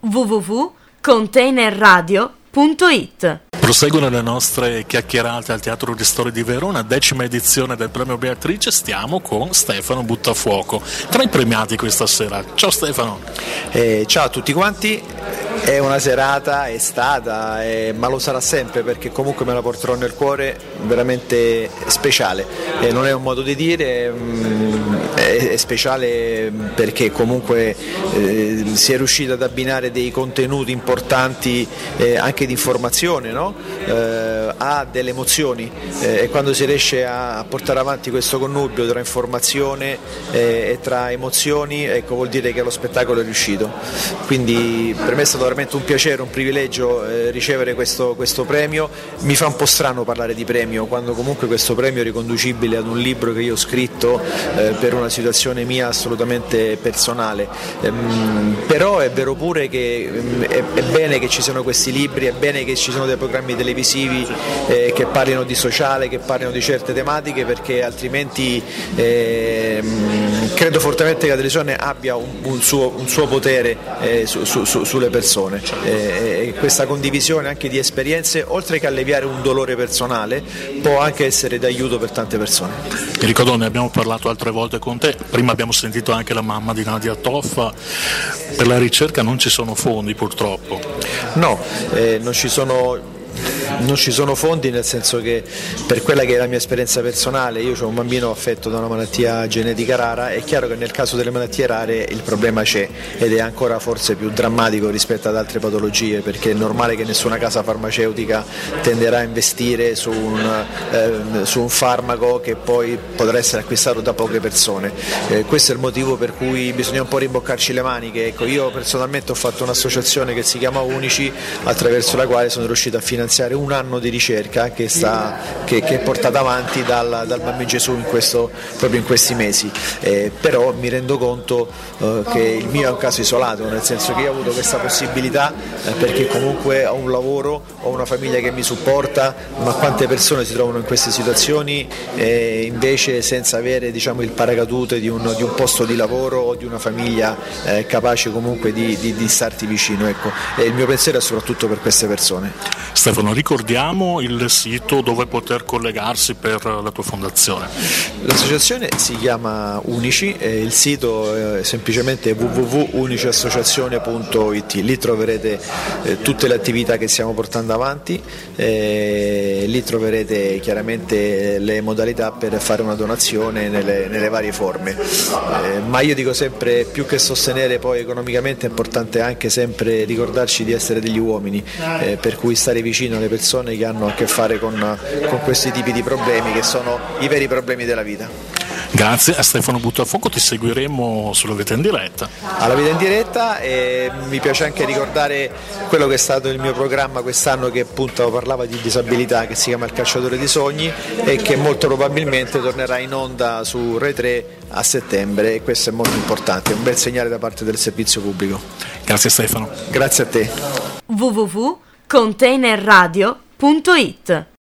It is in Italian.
www.containerradio.it. Proseguono le nostre chiacchierate al Teatro Ristori di Verona, 10ª edizione del Premio Beatrice. Stiamo con Stefano Buttafuoco, tra i premiati questa sera. Ciao Stefano. Ciao a tutti quanti. È una serata, è stata, ma lo sarà sempre, perché comunque me la porterò nel cuore, veramente speciale. Non è un modo di dire, è speciale perché comunque si è riuscito ad abbinare dei contenuti importanti anche di informazione, no? A delle emozioni, e quando si riesce a portare avanti questo connubio tra informazione e tra emozioni, ecco, vuol dire che lo spettacolo è riuscito. Quindi per me è stato veramente un piacere, un privilegio ricevere questo premio. Mi fa un po' strano parlare di premio quando comunque questo premio è riconducibile ad un libro che io ho scritto per una situazione mia assolutamente personale, però è vero pure che è bene che ci siano questi libri, è bene che ci siano dei programmi televisivi che parlino di sociale, che parlino di certe tematiche, perché altrimenti credo fortemente che la televisione abbia un suo potere sulle persone, e questa condivisione anche di esperienze, oltre che alleviare un dolore personale, può anche essere d'aiuto per tante persone. Mi ricordo, ne abbiamo parlato altre volte con te, prima abbiamo sentito anche la mamma di Nadia Toffa. Per la ricerca non ci sono fondi, purtroppo. No, non ci sono fondi, nel senso che per quella che è la mia esperienza personale, io ho un bambino affetto da una malattia genetica rara. È chiaro che nel caso delle malattie rare il problema c'è, ed è ancora forse più drammatico rispetto ad altre patologie, perché è normale che nessuna casa farmaceutica tenderà a investire su un farmaco che poi potrà essere acquistato da poche persone. Questo è il motivo per cui bisogna un po' rimboccarci le maniche. Ecco, io personalmente ho fatto un'associazione che si chiama Unici, attraverso la quale sono riuscito a finanziare un anno di ricerca che è portata avanti dal Bambino Gesù proprio in questi mesi, però mi rendo conto che il mio è un caso isolato, nel senso che io ho avuto questa possibilità perché comunque ho un lavoro, ho una famiglia che mi supporta, ma quante persone si trovano in queste situazioni invece senza avere, diciamo, il paracadute di un posto di lavoro o di una famiglia capace comunque di starti vicino, ecco. E il mio pensiero è soprattutto per queste persone. Stefano, ricordiamo il sito dove poter collegarsi per la tua fondazione. L'associazione si chiama Unici, il sito è semplicemente www.uniciassociazione.it. Lì troverete tutte le attività che stiamo portando avanti, lì troverete chiaramente le modalità per fare una donazione nelle varie forme, ma io dico sempre, più che sostenere poi economicamente, è importante anche sempre ricordarci di essere degli uomini, per cui stare vicino alle persone che hanno a che fare con questi tipi di problemi, che sono i veri problemi della vita. Grazie a Stefano Buttafuoco, ti seguiremo sulla Vita in Diretta. Alla Vita in Diretta, e mi piace anche ricordare quello che è stato il mio programma quest'anno, che appunto parlava di disabilità, che si chiama Il Calciatore di Sogni, e che molto probabilmente tornerà in onda su Rai 3 a settembre, e questo è molto importante, è un bel segnale da parte del servizio pubblico. Grazie Stefano. Grazie a te. www.containerradio.it